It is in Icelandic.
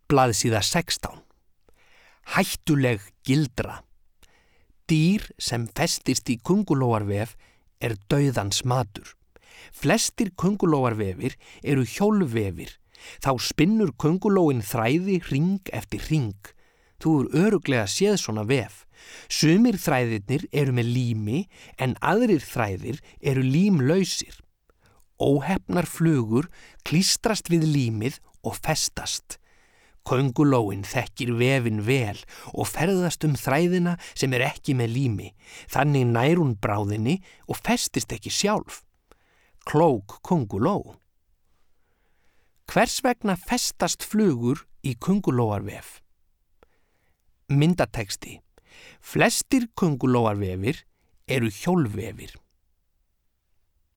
Blaðsíða 16. Hættuleg gildra. Dýr sem festist í köngulóarvef dauðans matur. Flestir köngulóarvefir eru hjólvefir. Þá spinnur köngulóin þræði hring eftir hring. Þú örugglega séð svona vef. Sumir þræðirnir eru með lími en aðrir þræðir eru límlausir. Óheppnar flugur klístrast við límið og festast. Köngulóin þekkir vefinn vel og ferðast þræðina sem ekki með lími. Þannig nær hún bráðinni og festist ekki sjálf. Klók könguló. Hvers vegna festast flugur í köngulóarvef? Myndatexti. Flestir köngulóarvefir eru hjólvefir.